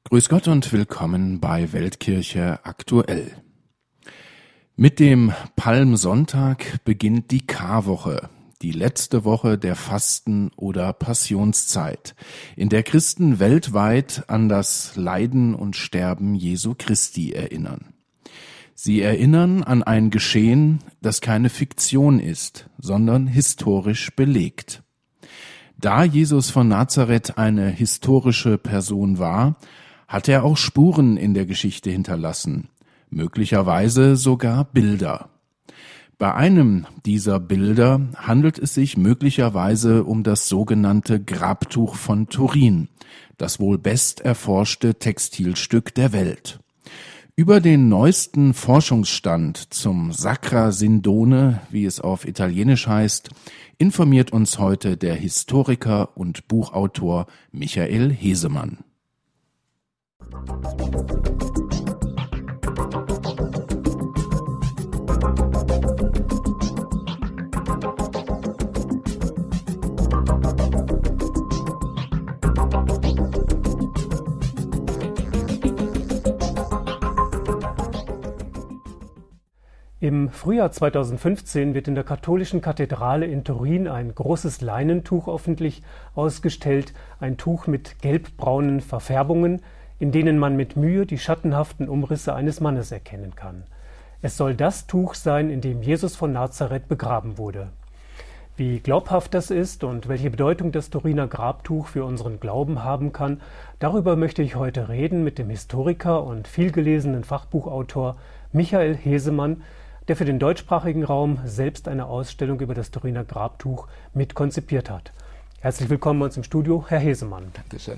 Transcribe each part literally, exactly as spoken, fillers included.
Grüß Gott und willkommen bei Weltkirche aktuell. Mit dem Palmsonntag beginnt die Karwoche, die letzte Woche der Fasten- oder Passionszeit, in der Christen weltweit an das Leiden und Sterben Jesu Christi erinnern. Sie erinnern an ein Geschehen, das keine Fiktion ist, sondern historisch belegt. Da Jesus von Nazareth eine historische Person war, hat er auch Spuren in der Geschichte hinterlassen, möglicherweise sogar Bilder. Bei einem dieser Bilder handelt es sich möglicherweise um das sogenannte Grabtuch von Turin, das wohl best erforschte Textilstück der Welt. Über den neuesten Forschungsstand zum Sacra Sindone, wie es auf Italienisch heißt, informiert uns heute der Historiker und Buchautor Michael Hesemann. Im Frühjahr zweitausendfünfzehn wird in der katholischen Kathedrale in Turin ein großes Leinentuch öffentlich ausgestellt, ein Tuch mit gelbbraunen Verfärbungen, in denen man mit Mühe die schattenhaften Umrisse eines Mannes erkennen kann. Es soll das Tuch sein, in dem Jesus von Nazareth begraben wurde. Wie glaubhaft das ist und welche Bedeutung das Turiner Grabtuch für unseren Glauben haben kann, darüber möchte ich heute reden mit dem Historiker und vielgelesenen Fachbuchautor Michael Hesemann, der für den deutschsprachigen Raum selbst eine Ausstellung über das Turiner Grabtuch mitkonzipiert hat. Herzlich willkommen bei uns im Studio, Herr Hesemann. Dankeschön.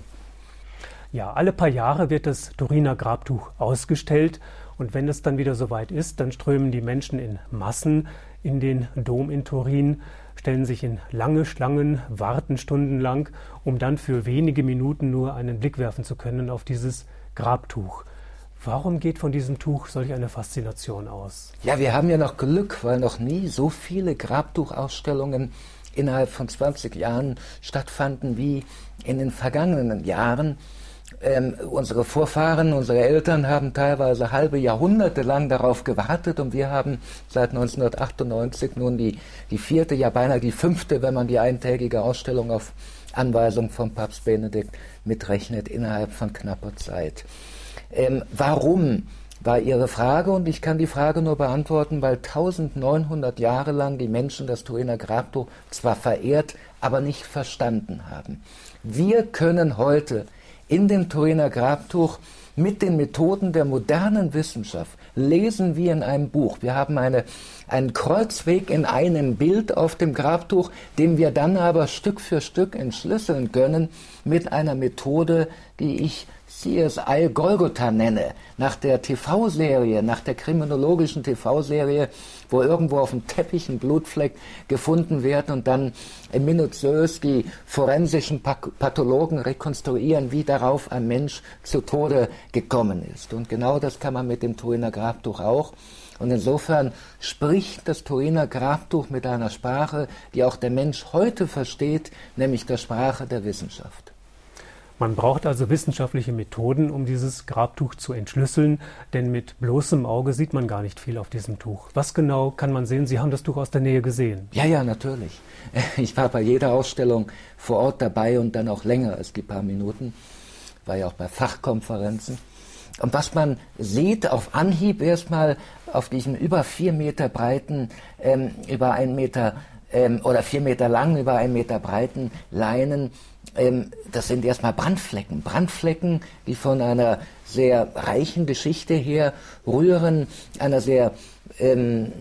Ja, alle paar Jahre wird das Turiner Grabtuch ausgestellt und wenn es dann wieder soweit ist, dann strömen die Menschen in Massen in den Dom in Turin, stellen sich in lange Schlangen, warten stundenlang, um dann für wenige Minuten nur einen Blick werfen zu können auf dieses Grabtuch. Warum geht von diesem Tuch solch eine Faszination aus? Ja, wir haben ja noch Glück, weil noch nie so viele Grabtuchausstellungen innerhalb von zwanzig Jahren stattfanden wie in den vergangenen Jahren. Ähm, unsere Vorfahren, unsere Eltern haben teilweise halbe Jahrhunderte lang darauf gewartet und wir haben seit neunzehnhundertachtundneunzig nun die, die vierte, ja beinahe die fünfte, wenn man die eintägige Ausstellung auf Anweisung von Papst Benedikt mitrechnet, innerhalb von knapper Zeit. Ähm, warum, war Ihre Frage, und ich kann die Frage nur beantworten, weil neunzehnhundert Jahre lang die Menschen das Turiner Grabtuch zwar verehrt, aber nicht verstanden haben. Wir können heute in dem Turiner Grabtuch mit den Methoden der modernen Wissenschaft lesen wie in einem Buch. Wir haben eine, einen Kreuzweg in einem Bild auf dem Grabtuch, den wir dann aber Stück für Stück entschlüsseln können mit einer Methode, die ich C S I Golgotha nenne, nach der T V-Serie, nach der kriminologischen T V-Serie, wo irgendwo auf dem Teppich ein Blutfleck gefunden wird und dann minutiös die forensischen Pathologen rekonstruieren, wie darauf ein Mensch zu Tode gekommen ist. Und genau das kann man mit dem Turiner Grabtuch auch. Und insofern spricht das Turiner Grabtuch mit einer Sprache, die auch der Mensch heute versteht, nämlich der Sprache der Wissenschaft. Man braucht also wissenschaftliche Methoden, um dieses Grabtuch zu entschlüsseln, denn mit bloßem Auge sieht man gar nicht viel auf diesem Tuch. Was genau kann man sehen? Sie haben das Tuch aus der Nähe gesehen. Ja, ja, natürlich. Ich war bei jeder Ausstellung vor Ort dabei und dann auch länger als die paar Minuten. War ja auch bei Fachkonferenzen. Und was man sieht auf Anhieb erstmal auf diesem über vier Meter breiten, ähm, über einen Meter ähm, oder vier Meter langen, über einen Meter breiten Leinen, Ähm, das sind erstmal Brandflecken. Brandflecken, die von einer sehr reichen Geschichte her rühren, einer sehr, ähm,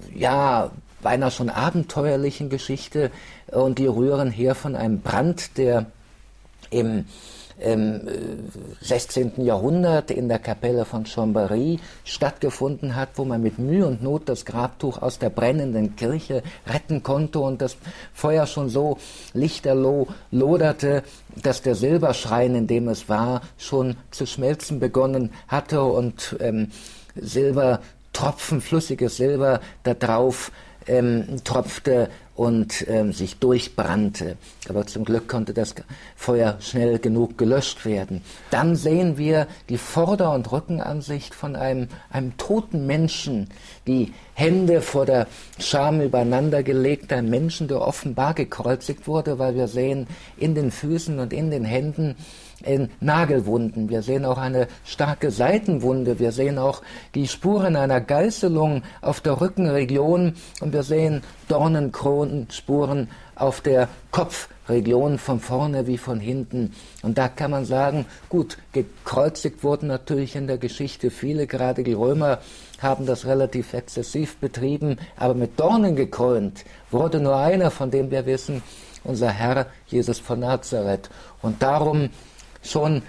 ja, beinahe schon abenteuerlichen Geschichte. Und die rühren her von einem Brand, der im im sechzehnten Jahrhundert in der Kapelle von Chambéry stattgefunden hat, wo man mit Mühe und Not das Grabtuch aus der brennenden Kirche retten konnte und das Feuer schon so lichterloh loderte, dass der Silberschrein, in dem es war, schon zu schmelzen begonnen hatte und ähm, Silbertropfen, flüssiges Silber, da drauf ähm, tropfte und ähm, sich durchbrannte. Aber zum Glück konnte das Feuer schnell genug gelöscht werden. Dann sehen wir die Vorder- und Rückenansicht von einem, einem toten Menschen, die Hände vor der Scham übereinander gelegt, ein Menschen, der offenbar gekreuzigt wurde, weil wir sehen in den Füßen und in den Händen in Nagelwunden. Wir sehen auch eine starke Seitenwunde. Wir sehen auch die Spuren einer Geißelung auf der Rückenregion und wir sehen Dornenkronenspuren auf der Kopfregion von vorne wie von hinten. Und da kann man sagen, gut, gekreuzigt wurden natürlich in der Geschichte viele, gerade die Römer haben das relativ exzessiv betrieben, aber mit Dornen gekrönt wurde nur einer, von dem wir wissen, unser Herr Jesus von Nazareth. Und darum schon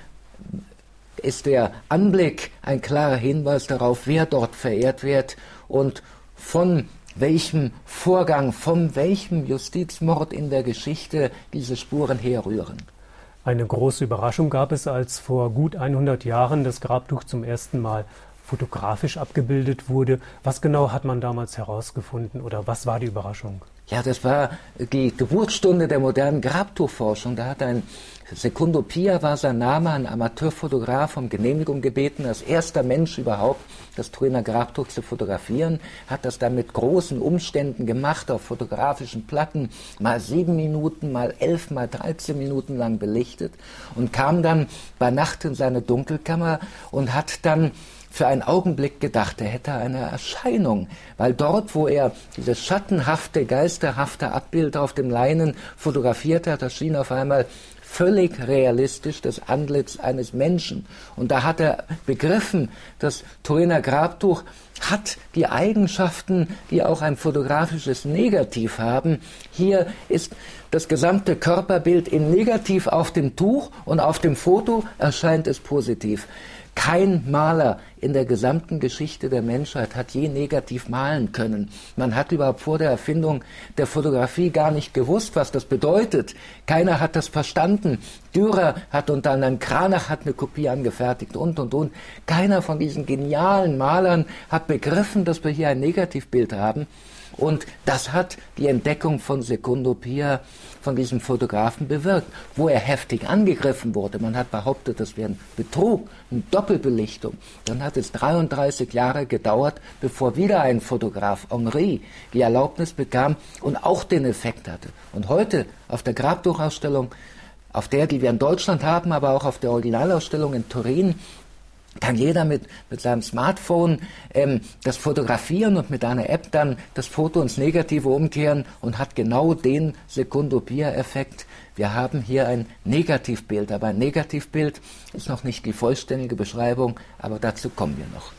ist der Anblick ein klarer Hinweis darauf, wer dort verehrt wird und von welchem Vorgang, von welchem Justizmord in der Geschichte diese Spuren herrühren. Eine große Überraschung gab es, als vor gut hundert Jahren das Grabtuch zum ersten Mal fotografisch abgebildet wurde. Was genau hat man damals herausgefunden oder was war die Überraschung? Ja, das war die Geburtsstunde der modernen Grabtuchforschung. Da hat ein Secundo Pia, war sein Name, ein Amateurfotograf, um Genehmigung gebeten, als erster Mensch überhaupt das Turiner Grabtuch zu fotografieren, hat das dann mit großen Umständen gemacht, auf fotografischen Platten, mal sieben Minuten, mal elf, mal dreizehn Minuten lang belichtet und kam dann bei Nacht in seine Dunkelkammer und hat dann für einen Augenblick gedacht, er hätte eine Erscheinung, weil dort, wo er dieses schattenhafte, geisterhafte Abbild auf dem Leinen fotografiert hat, erschien auf einmal völlig realistisch das Antlitz eines Menschen. Und da hat er begriffen, das Turiner Grabtuch hat die Eigenschaften, die auch ein fotografisches Negativ haben. Hier ist das gesamte Körperbild in Negativ auf dem Tuch und auf dem Foto erscheint es positiv. Kein Maler in der gesamten Geschichte der Menschheit hat je negativ malen können. Man hat überhaupt vor der Erfindung der Fotografie gar nicht gewusst, was das bedeutet. Keiner hat das verstanden. Dürer hat unter anderem, Cranach hat eine Kopie angefertigt und, und, und. Keiner von diesen genialen Malern hat begriffen, dass wir hier ein Negativbild haben. Und das hat die Entdeckung von Secundo Pia, von diesem Fotografen, bewirkt, wo er heftig angegriffen wurde. Man hat behauptet, das wäre ein Betrug, eine Doppelbelichtung. Dann hat es dreiunddreißig Jahre gedauert, bevor wieder ein Fotograf, Henri, die Erlaubnis bekam und auch den Effekt hatte. Und heute auf der Grabtuchausstellung, auf der, die wir in Deutschland haben, aber auch auf der Originalausstellung in Turin, kann jeder mit, mit seinem Smartphone ähm, das fotografieren und mit einer App dann das Foto ins Negative umkehren und hat genau den Secundo Pia-Effekt. Wir haben hier ein Negativbild, aber ein Negativbild ist noch nicht die vollständige Beschreibung, aber dazu kommen wir noch.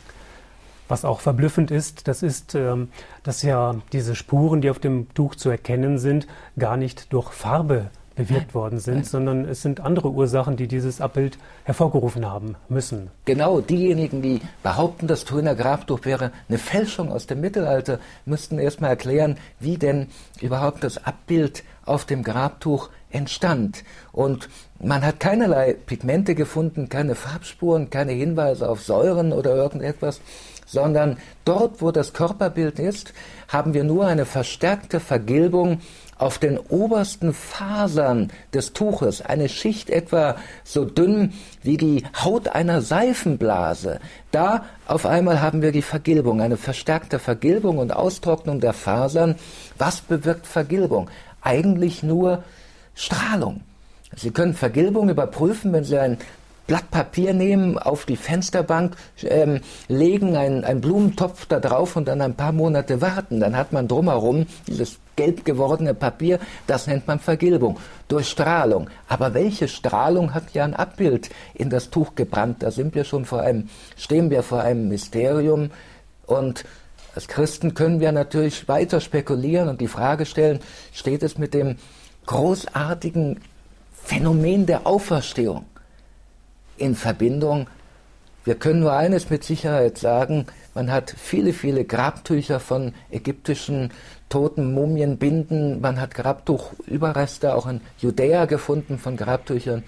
Was auch verblüffend ist, das ist, ähm, dass ja diese Spuren, die auf dem Tuch zu erkennen sind, gar nicht durch Farbe bewirkt worden sind, Nein. sondern es sind andere Ursachen, die dieses Abbild hervorgerufen haben müssen. Genau, diejenigen, die behaupten, das Turiner Grabtuch wäre eine Fälschung aus dem Mittelalter, müssten erstmal erklären, wie denn überhaupt das Abbild auf dem Grabtuch entstand. Und man hat keinerlei Pigmente gefunden, keine Farbspuren, keine Hinweise auf Säuren oder irgendetwas, sondern dort, wo das Körperbild ist, haben wir nur eine verstärkte Vergilbung auf den obersten Fasern des Tuches, eine Schicht etwa so dünn wie die Haut einer Seifenblase. Da auf einmal haben wir die Vergilbung, eine verstärkte Vergilbung und Austrocknung der Fasern. Was bewirkt Vergilbung? Eigentlich nur Strahlung. Sie können Vergilbung überprüfen, wenn Sie ein Blatt Papier nehmen, auf die Fensterbank ähm, legen, einen, einen Blumentopf da drauf und dann ein paar Monate warten. Dann hat man drumherum dieses gelb gewordene Papier, das nennt man Vergilbung, durch Strahlung. Aber welche Strahlung hat ja ein Abbild in das Tuch gebrannt? Da sind wir schon vor einem, stehen wir vor einem Mysterium und als Christen können wir natürlich weiter spekulieren und die Frage stellen, steht es mit dem großartigen Phänomen der Auferstehung in Verbindung? Wir können nur eines mit Sicherheit sagen, man hat viele, viele Grabtücher von ägyptischen toten Mumienbinden, man hat Grabtuchüberreste auch in Judäa gefunden von Grabtüchern.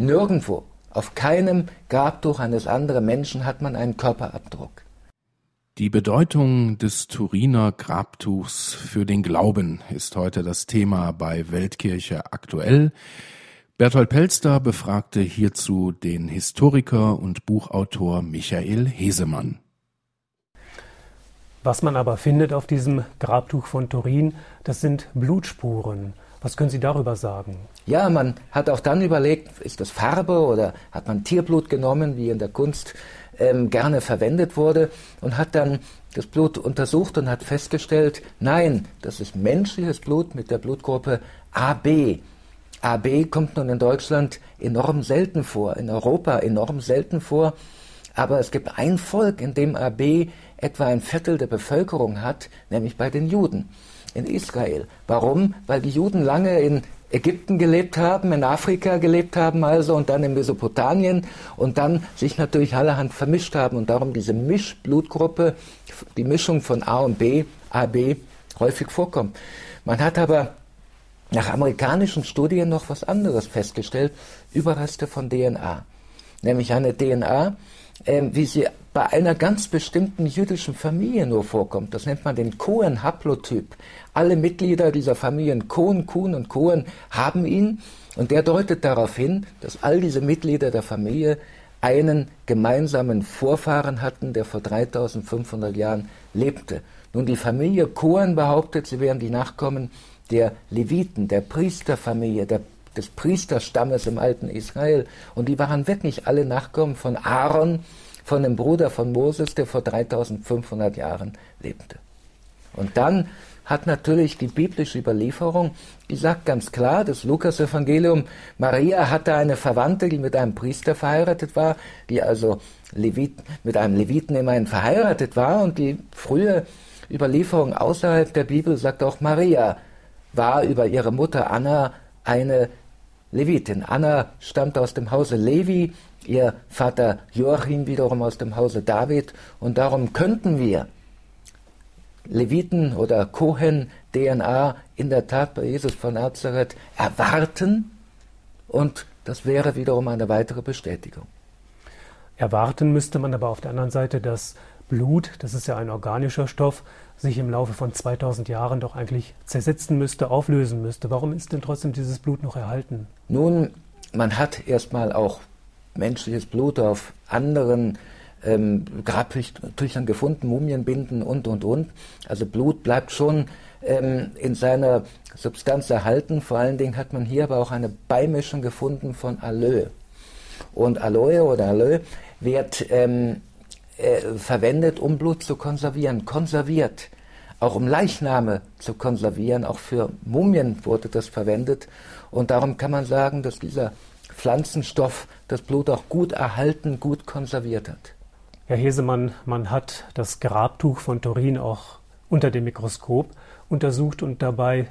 Nirgendwo, auf keinem Grabtuch eines anderen Menschen hat man einen Körperabdruck. Die Bedeutung des Turiner Grabtuchs für den Glauben ist heute das Thema bei Weltkirche aktuell. Berthold Pelster befragte hierzu den Historiker und Buchautor Michael Hesemann. Was man aber findet auf diesem Grabtuch von Turin, das sind Blutspuren. Was können Sie darüber sagen? Ja, man hat auch dann überlegt, ist das Farbe oder hat man Tierblut genommen, wie in der Kunst ähm, gerne verwendet wurde, und hat dann das Blut untersucht und hat festgestellt, nein, das ist menschliches Blut mit der Blutgruppe A B. A B kommt nun in Deutschland enorm selten vor, in Europa enorm selten vor, aber es gibt ein Volk, in dem A B etwa ein Viertel der Bevölkerung hat, nämlich bei den Juden in Israel. Warum? Weil die Juden lange in Ägypten gelebt haben, in Afrika gelebt haben also und dann in Mesopotamien und dann sich natürlich allerhand vermischt haben und darum diese Mischblutgruppe, die Mischung von A und B, A B, häufig vorkommt. Man hat aber nach amerikanischen Studien noch was anderes festgestellt, Überreste von D N A. Nämlich eine D N A, äh, wie sie bei einer ganz bestimmten jüdischen Familie nur vorkommt. Das nennt man den Cohen-Haplotyp. Alle Mitglieder dieser Familien Cohen, Kuhn und Cohen haben ihn und der deutet darauf hin, dass all diese Mitglieder der Familie einen gemeinsamen Vorfahren hatten, der vor dreitausendfünfhundert Jahren lebte. Nun, die Familie Cohen behauptet, sie wären die Nachkommen der Leviten, der Priesterfamilie, der, des Priesterstammes im alten Israel. Und die waren wirklich alle Nachkommen von Aaron, von dem Bruder von Moses, der vor dreitausendfünfhundert Jahren lebte. Und dann hat natürlich die biblische Überlieferung, die sagt ganz klar, das Lukas-Evangelium, Maria hatte eine Verwandte, die mit einem Priester verheiratet war, die also Levit, mit einem Leviten immerhin verheiratet war, und die frühe Überlieferung außerhalb der Bibel sagt auch, Maria war über ihre Mutter Anna eine Levitin. Anna stammt aus dem Hause Levi, ihr Vater Joachim wiederum aus dem Hause David, und darum könnten wir Leviten oder Kohen D N A in der Tat bei Jesus von Nazareth erwarten, und das wäre wiederum eine weitere Bestätigung. Erwarten müsste man aber auf der anderen Seite, dass Blut, das ist ja ein organischer Stoff, sich im Laufe von zweitausend Jahren doch eigentlich zersetzen müsste, auflösen müsste. Warum ist denn trotzdem dieses Blut noch erhalten? Nun, man hat erstmal auch menschliches Blut auf anderen ähm, Grabtüchern gefunden, Mumienbinden und, und, und. Also Blut bleibt schon ähm, in seiner Substanz erhalten. Vor allen Dingen hat man hier aber auch eine Beimischung gefunden von Aloe. Und Aloe oder Aloe wird ähm, äh, verwendet, um Blut zu konservieren, konserviert. Auch um Leichname zu konservieren, auch für Mumien wurde das verwendet. Und darum kann man sagen, dass dieser Pflanzenstoff das Blut auch gut erhalten, gut konserviert hat. Herr Hesemann, man hat das Grabtuch von Turin auch unter dem Mikroskop untersucht und dabei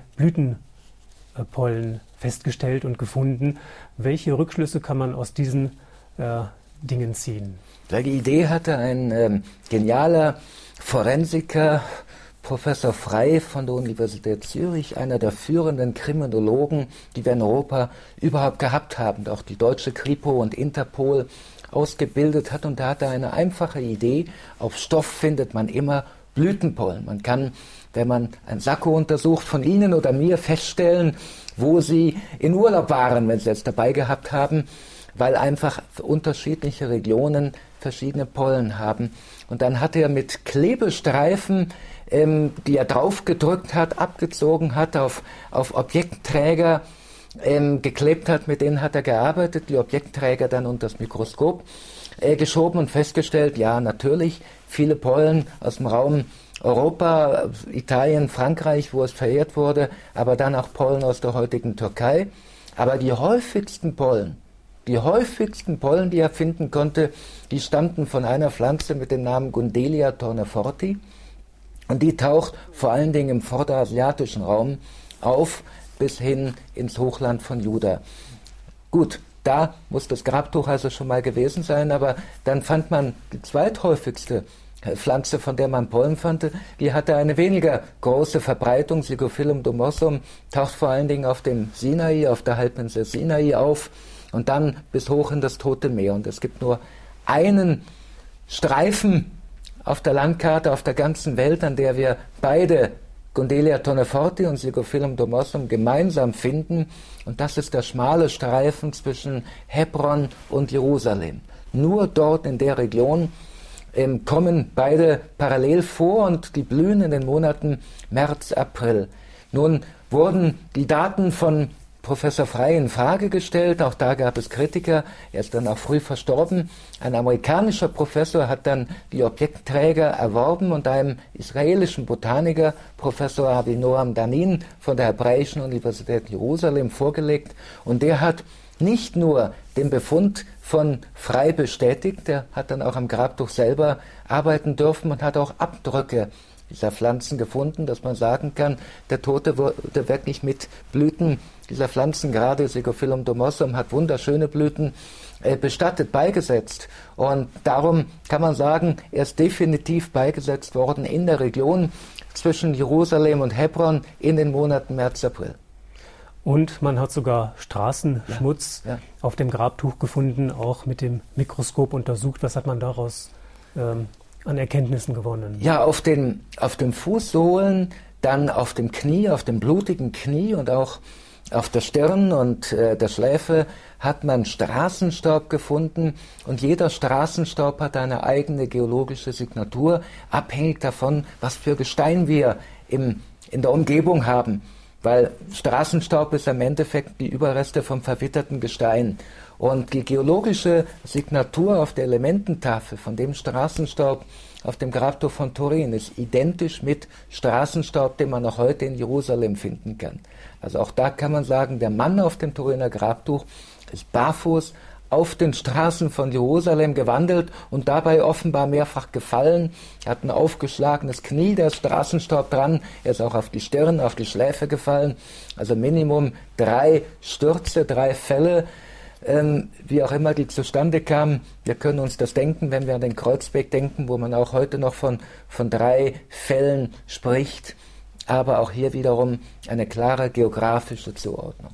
Blütenpollen festgestellt und gefunden. Welche Rückschlüsse kann man aus diesen äh, Dingen ziehen? Weil die Idee hatte ein ähm, genialer Forensiker, Professor Frey von der Universität Zürich, einer der führenden Kriminologen, die wir in Europa überhaupt gehabt haben, auch die deutsche Kripo und Interpol ausgebildet hat. Und da hat er eine einfache Idee: Auf Stoff findet man immer Blütenpollen. Man kann, wenn man ein Sakko untersucht, von Ihnen oder mir feststellen, wo Sie in Urlaub waren, wenn Sie es dabei gehabt haben, weil einfach unterschiedliche Regionen verschiedene Pollen haben. Und dann hat er mit Klebestreifen, ähm, die er draufgedrückt hat, abgezogen hat, auf, auf Objektträger ähm, geklebt hat, mit denen hat er gearbeitet, die Objektträger dann unter das Mikroskop äh, geschoben und festgestellt, ja, natürlich, viele Pollen aus dem Raum Europa, Italien, Frankreich, wo es verehrt wurde, aber dann auch Pollen aus der heutigen Türkei. Aber die häufigsten Pollen, Die häufigsten Pollen, die er finden konnte, die stammten von einer Pflanze mit dem Namen Gundelia torneforti. Und die taucht vor allen Dingen im vorderasiatischen Raum auf, bis hin ins Hochland von Juda. Gut, da muss das Grabtuch also schon mal gewesen sein, aber dann fand man die zweithäufigste Pflanze, von der man Pollen fand, die hatte eine weniger große Verbreitung. Zygophyllum domosum taucht vor allen Dingen auf dem Sinai, auf der Halbinsel Sinai auf, und dann bis hoch in das Tote Meer. Und es gibt nur einen Streifen auf der Landkarte auf der ganzen Welt, an der wir beide Gundelia Toneforti und Sigophyllum Domossum gemeinsam finden, und das ist der schmale Streifen zwischen Hebron und Jerusalem. Nur dort in der Region ähm, kommen beide parallel vor und die blühen in den Monaten März, April. Nun wurden die Daten von Professor Frey in Frage gestellt, auch da gab es Kritiker, er ist dann auch früh verstorben. Ein amerikanischer Professor hat dann die Objektträger erworben und einem israelischen Botaniker, Professor Avinoam Danin von der Hebräischen Universität Jerusalem, vorgelegt, und der hat nicht nur den Befund von Frey bestätigt, der hat dann auch am Grabtuch selber arbeiten dürfen und hat auch Abdrücke dieser Pflanzen gefunden, dass man sagen kann, der Tote wurde wirklich mit Blüten dieser Pflanzen, gerade Sigophyllum Domossum hat wunderschöne Blüten, äh, bestattet, beigesetzt. Und darum kann man sagen, er ist definitiv beigesetzt worden in der Region zwischen Jerusalem und Hebron in den Monaten März, April. Und man hat sogar Straßenschmutz ja, ja. auf dem Grabtuch gefunden, auch mit dem Mikroskop untersucht. Was hat man daraus ähm, an Erkenntnissen gewonnen? Ja, auf den, auf den Fußsohlen, dann auf dem Knie, auf dem blutigen Knie und auch auf der Stirn und äh, der Schläfe hat man Straßenstaub gefunden, und jeder Straßenstaub hat eine eigene geologische Signatur, abhängig davon, was für Gestein wir im, in der Umgebung haben, weil Straßenstaub ist im Endeffekt die Überreste vom verwitterten Gestein. Und die geologische Signatur auf der Elemententafel von dem Straßenstaub auf dem Grabtuch von Turin ist identisch mit Straßenstaub, den man noch heute in Jerusalem finden kann. Also auch da kann man sagen, der Mann auf dem Turiner Grabtuch ist barfuß auf den Straßen von Jerusalem gewandelt und dabei offenbar mehrfach gefallen. Er hat ein aufgeschlagenes Knie, da ist Straßenstaub dran. Er ist auch auf die Stirn, auf die Schläfe gefallen. Also Minimum drei Stürze, drei Fälle. Ähm, wie auch immer die zustande kamen. Wir können uns das denken, wenn wir an den Kreuzweg denken, wo man auch heute noch von, von drei Fällen spricht. Aber auch hier wiederum eine klare geografische Zuordnung.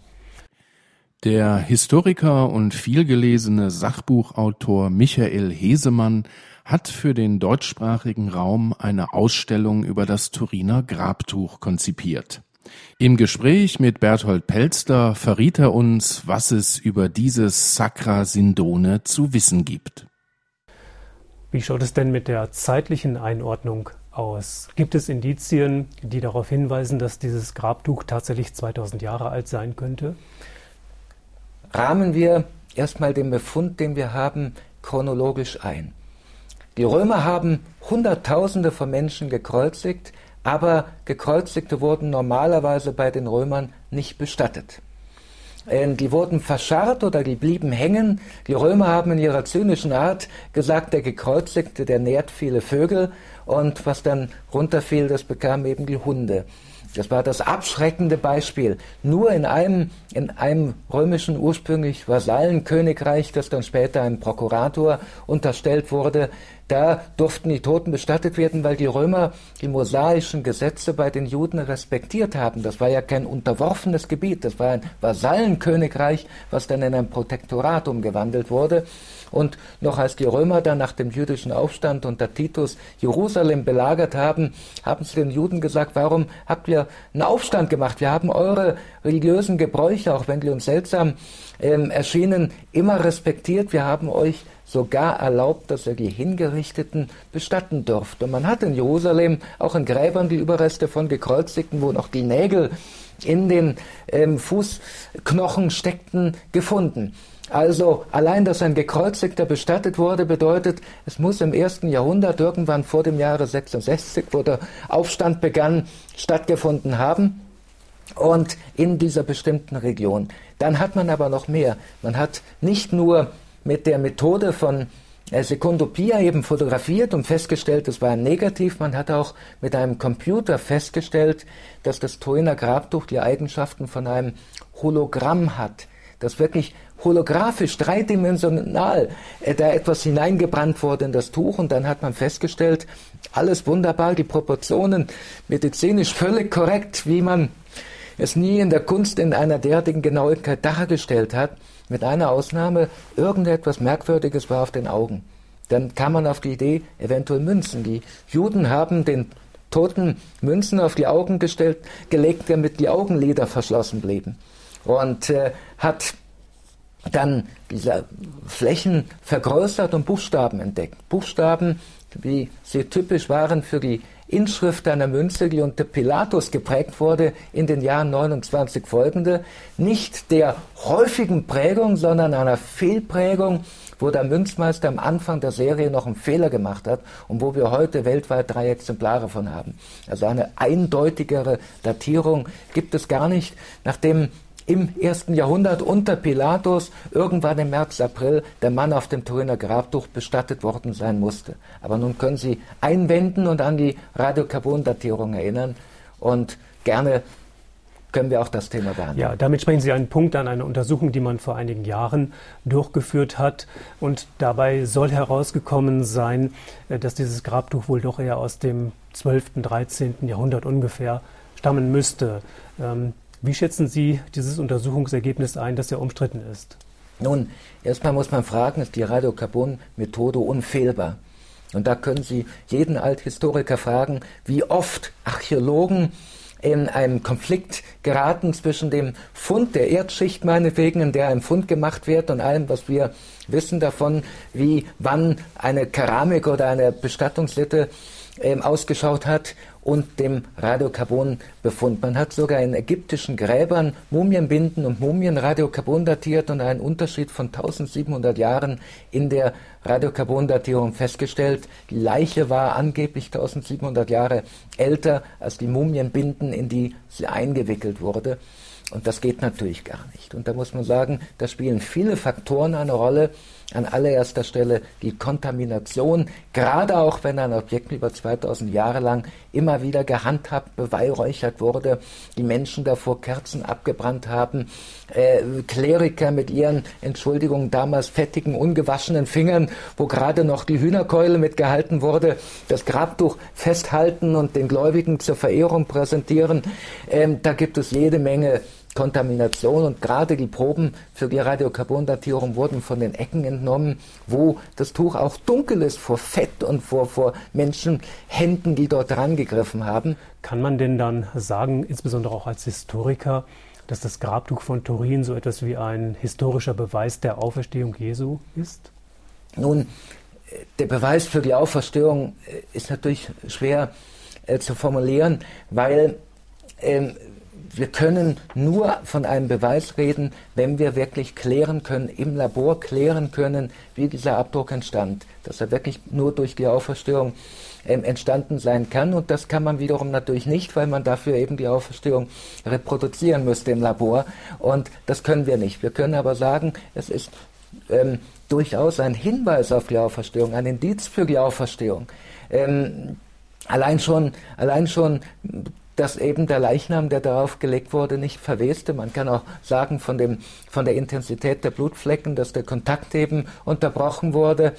Der Historiker und vielgelesene Sachbuchautor Michael Hesemann hat für den deutschsprachigen Raum eine Ausstellung über das Turiner Grabtuch konzipiert. Im Gespräch mit Berthold Pelster verriet er uns, was es über dieses Sacra Sindone zu wissen gibt. Wie schaut es denn mit der zeitlichen Einordnung aus? Gibt es Indizien, die darauf hinweisen, dass dieses Grabtuch tatsächlich zweitausend Jahre alt sein könnte? Rahmen wir erstmal den Befund, den wir haben, chronologisch ein. Die Römer haben Hunderttausende von Menschen gekreuzigt, aber Gekreuzigte wurden normalerweise bei den Römern nicht bestattet. Die wurden verscharrt oder die blieben hängen. Die Römer haben in ihrer zynischen Art gesagt, der Gekreuzigte, der nährt viele Vögel, und was dann runterfiel, das bekamen eben die Hunde. Das war das abschreckende Beispiel. Nur in einem, in einem römischen ursprünglich Vasallenkönigreich, das dann später einem Prokurator unterstellt wurde, da durften die Toten bestattet werden, weil die Römer die mosaischen Gesetze bei den Juden respektiert haben. Das war ja kein unterworfenes Gebiet, das war ein Vasallenkönigreich, was dann in ein Protektorat umgewandelt wurde. Und noch als die Römer dann nach dem jüdischen Aufstand unter Titus Jerusalem belagert haben, haben sie den Juden gesagt, warum habt ihr einen Aufstand gemacht? Wir haben eure religiösen Gebräuche, auch wenn die uns seltsam ähm, erschienen, immer respektiert. Wir haben euch sogar erlaubt, dass ihr die Hingerichteten bestatten dürft. Und man hat in Jerusalem auch in Gräbern die Überreste von Gekreuzigten, wo noch die Nägel in den ähm, Fußknochen steckten, gefunden. Also allein, dass ein Gekreuzigter bestattet wurde, bedeutet, es muss im ersten Jahrhundert, irgendwann vor dem Jahre sechsundsechzig, wo der Aufstand begann, stattgefunden haben, und in dieser bestimmten Region. Dann hat man aber noch mehr. Man hat nicht nur mit der Methode von Sekundopia eben fotografiert und festgestellt, es war ein Negativ. Man hat auch mit einem Computer festgestellt, dass das Turiner Grabtuch die Eigenschaften von einem Hologramm hat, das wirklich holographisch, dreidimensional äh, da etwas hineingebrannt wurde in das Tuch, und dann hat man festgestellt, alles wunderbar, die Proportionen medizinisch völlig korrekt, wie man es nie in der Kunst in einer derartigen Genauigkeit dargestellt hat, mit einer Ausnahme, irgendetwas Merkwürdiges war auf den Augen. dann kam man auf die Idee, eventuell Münzen. Die Juden haben den Toten Münzen auf die Augen gestellt, gelegt, damit die Augenlider verschlossen blieben. Und äh, hat dann diese Flächen vergrößert und Buchstaben entdeckt. Buchstaben, wie sie typisch waren für die Inschrift einer Münze, die unter Pilatus geprägt wurde in den Jahren neunundzwanzig folgende, nicht der häufigen Prägung, sondern einer Fehlprägung, wo der Münzmeister am Anfang der Serie noch einen Fehler gemacht hat und wo wir heute weltweit drei Exemplare von haben. Also eine eindeutigere Datierung gibt es gar nicht, nachdem im ersten Jahrhundert unter Pilatus irgendwann im März, April der Mann auf dem Turiner Grabtuch bestattet worden sein musste. Aber nun können Sie einwenden und an die Radiokarbondatierung erinnern und gerne können wir auch das Thema behandeln. Ja, damit sprechen Sie einen Punkt an, eine Untersuchung, die man vor einigen Jahren durchgeführt hat. Und dabei soll herausgekommen sein, dass dieses Grabtuch wohl doch eher aus dem zwölften, dreizehnten Jahrhundert ungefähr stammen müsste. Ähm, Wie schätzen Sie dieses Untersuchungsergebnis ein, das ja umstritten ist? Nun, erstmal muss man fragen, ist die Radiokarbon-Methode unfehlbar? Und da können Sie jeden Althistoriker fragen, wie oft Archäologen in einem Konflikt geraten zwischen dem Fund der Erdschicht meinetwegen, in der ein Fund gemacht wird, und allem, was wir wissen davon, wie wann eine Keramik oder eine Bestattungslitte ähm, ausgeschaut hat, und dem Radiokarbonbefund. Man hat sogar in ägyptischen Gräbern Mumienbinden und Mumien Radiokarbon datiert und einen Unterschied von eintausendsiebenhundert Jahren in der Radiokarbondatierung festgestellt. Die Leiche war angeblich eintausendsiebenhundert Jahre älter als die Mumienbinden, in die sie eingewickelt wurde. Und das geht natürlich gar nicht. Und da muss man sagen, da spielen viele Faktoren eine Rolle. An allererster Stelle die Kontamination, gerade auch wenn ein Objekt über zweitausend Jahre lang immer wieder gehandhabt, beweihräuchert wurde, die Menschen davor Kerzen abgebrannt haben, äh, Kleriker mit ihren, Entschuldigung, damals fettigen, ungewaschenen Fingern, wo gerade noch die Hühnerkeule mitgehalten wurde, das Grabtuch festhalten und den Gläubigen zur Verehrung präsentieren. Ähm, da gibt es jede Menge Kontamination, und gerade die Proben für die Radiokarbondatierung wurden von den Ecken entnommen, wo das Tuch auch dunkel ist vor Fett und vor, vor Menschenhänden, die dort rangegriffen haben. Kann man denn dann sagen, insbesondere auch als Historiker, dass das Grabtuch von Turin so etwas wie ein historischer Beweis der Auferstehung Jesu ist? Nun, der Beweis für die Auferstehung ist natürlich schwer äh, zu formulieren, weil ähm, wir können nur von einem Beweis reden, wenn wir wirklich klären können, im Labor klären können, wie dieser Abdruck entstand. Dass er wirklich nur durch die Auferstehung ähm, entstanden sein kann. Und das kann man wiederum natürlich nicht, weil man dafür eben die Auferstehung reproduzieren müsste im Labor. Und das können wir nicht. Wir können aber sagen, es ist ähm, durchaus ein Hinweis auf die Auferstehung, ein Indiz für die Auferstehung. Ähm, allein schon, allein schon dass eben der Leichnam, der darauf gelegt wurde, nicht verweste. Man kann auch sagen, von, dem, von der Intensität der Blutflecken, dass der Kontakt eben unterbrochen wurde.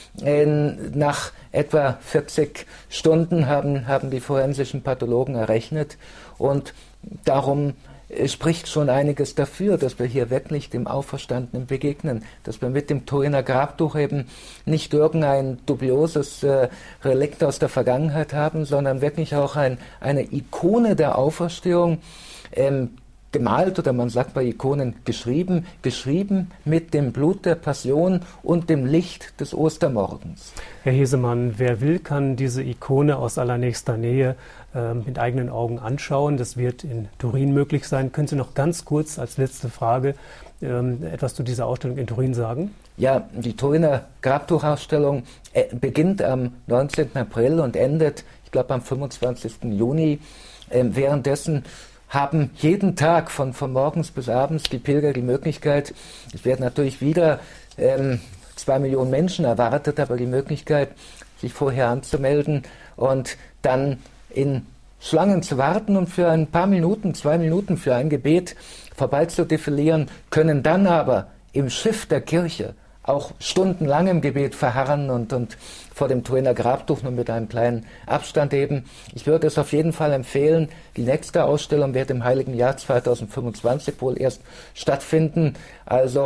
In, nach etwa vierzig Stunden haben, haben die forensischen Pathologen errechnet, und darum spricht schon einiges dafür, dass wir hier wirklich dem Auferstandenen begegnen, dass wir mit dem Turiner Grabtuch eben nicht irgendein dubioses äh, Relikt aus der Vergangenheit haben, sondern wirklich auch ein, eine Ikone der Auferstehung, ähm, gemalt, oder man sagt bei Ikonen geschrieben, geschrieben mit dem Blut der Passion und dem Licht des Ostermorgens. Herr Hesemann, wer will, kann diese Ikone aus allernächster Nähe äh, mit eigenen Augen anschauen. Das wird in Turin möglich sein. Können Sie noch ganz kurz als letzte Frage ähm, etwas zu dieser Ausstellung in Turin sagen? Ja, die Turiner Grabtuchausstellung äh, beginnt am neunzehnten April und endet, ich glaube, am fünfundzwanzigsten Juni. Äh, währenddessen haben jeden Tag von, von morgens bis abends die Pilger die Möglichkeit, es werden natürlich wieder ähm, zwei Millionen Menschen erwartet, aber die Möglichkeit, sich vorher anzumelden und dann in Schlangen zu warten und für ein paar Minuten, zwei Minuten für ein Gebet vorbei zu defilieren, können dann aber im Schiff der Kirche auch stundenlang im Gebet verharren und, und vor dem Turiner Grabtuch nur mit einem kleinen Abstand eben. Ich würde es auf jeden Fall empfehlen. Die nächste Ausstellung wird im Heiligen Jahr zweitausendfünfundzwanzig wohl erst stattfinden. Also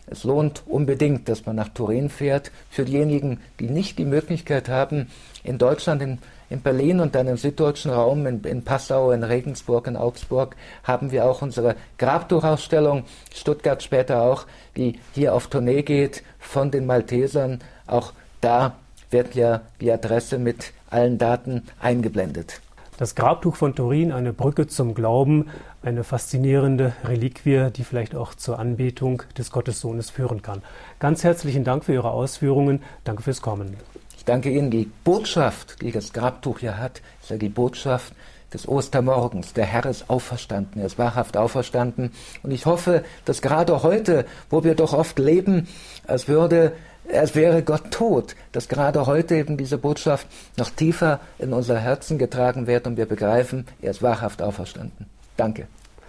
Es lohnt unbedingt, dass man nach Turin fährt. Für diejenigen, die nicht die Möglichkeit haben, in Deutschland, in, in Berlin und dann im süddeutschen Raum, in, in Passau, in Regensburg, in Augsburg, haben wir auch unsere Grabtuchausstellung, Stuttgart später auch, die hier auf Tournee geht von den Maltesern. Auch da wird ja die Adresse mit allen Daten eingeblendet. Das Grabtuch von Turin, eine Brücke zum Glauben, eine faszinierende Reliquie, die vielleicht auch zur Anbetung des Gottessohnes führen kann. Ganz herzlichen Dank für Ihre Ausführungen. Danke fürs Kommen. Ich danke Ihnen. Die Botschaft, die das Grabtuch hier hat, ist ja die Botschaft des Ostermorgens. Der Herr ist auferstanden, er ist wahrhaft auferstanden. Und ich hoffe, dass gerade heute, wo wir doch oft leben, als würde Es wäre Gott tot, dass gerade heute eben diese Botschaft noch tiefer in unser Herzen getragen wird und wir begreifen, er ist wahrhaft auferstanden. Danke.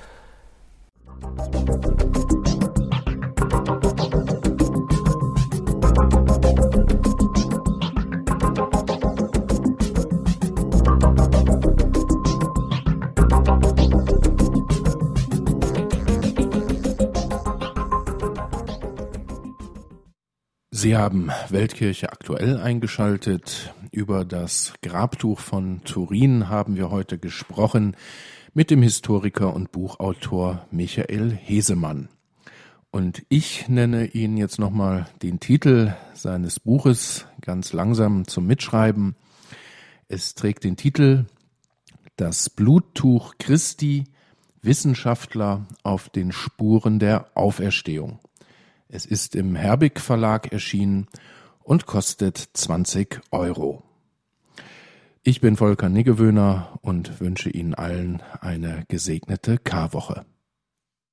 Sie haben Weltkirche aktuell eingeschaltet. Über das Grabtuch von Turin haben wir heute gesprochen mit dem Historiker und Buchautor Michael Hesemann. Und ich nenne Ihnen jetzt nochmal den Titel seines Buches ganz langsam zum Mitschreiben. Es trägt den Titel Das Bluttuch Christi, Wissenschaftler auf den Spuren der Auferstehung. Es ist im Herbig Verlag erschienen und kostet zwanzig Euro. Ich bin Volker Niggewöhner und wünsche Ihnen allen eine gesegnete Karwoche.